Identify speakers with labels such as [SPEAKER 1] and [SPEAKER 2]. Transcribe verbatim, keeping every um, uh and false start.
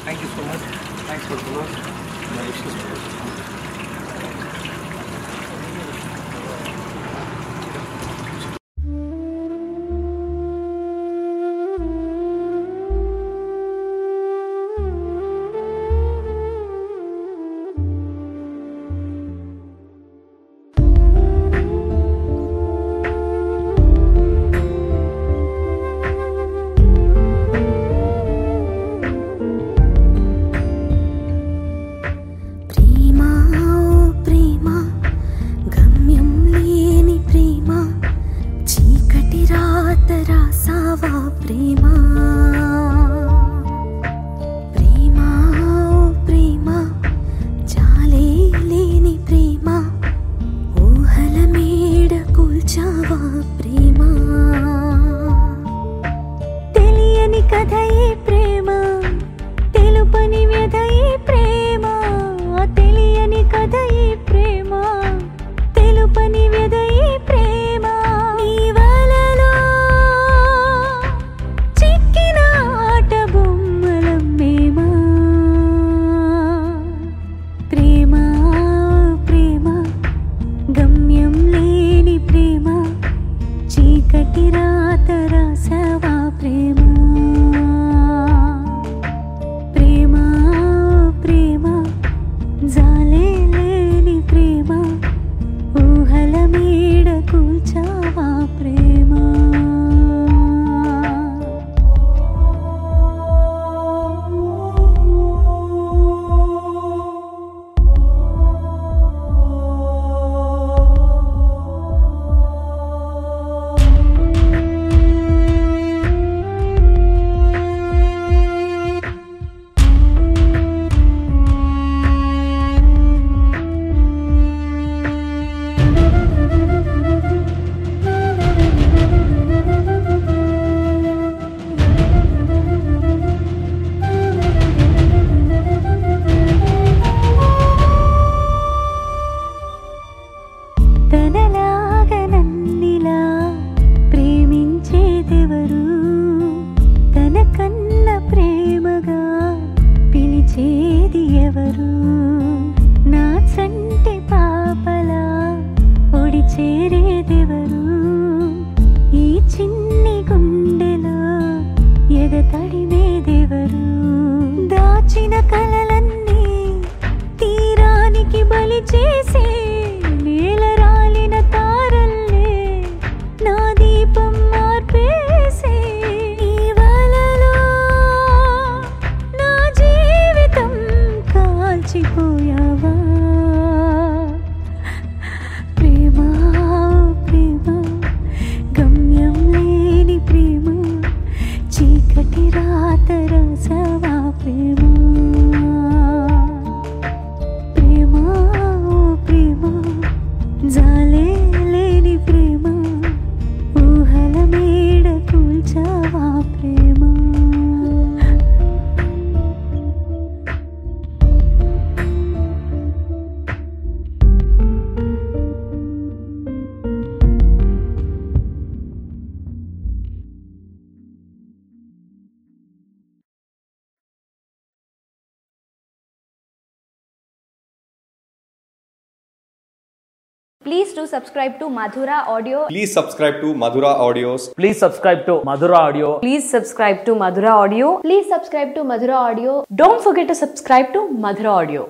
[SPEAKER 1] Thank you so much. Thanks for the followers. My wishes for you.
[SPEAKER 2] Please do subscribe to Madhura Audio.
[SPEAKER 3] Please subscribe to Madhura Audios.
[SPEAKER 4] Please subscribe to Madhura Audio.
[SPEAKER 2] Please subscribe to Madhura Audio. Please subscribe to Madhura Audio. Don't forget to subscribe to Madhura Audio.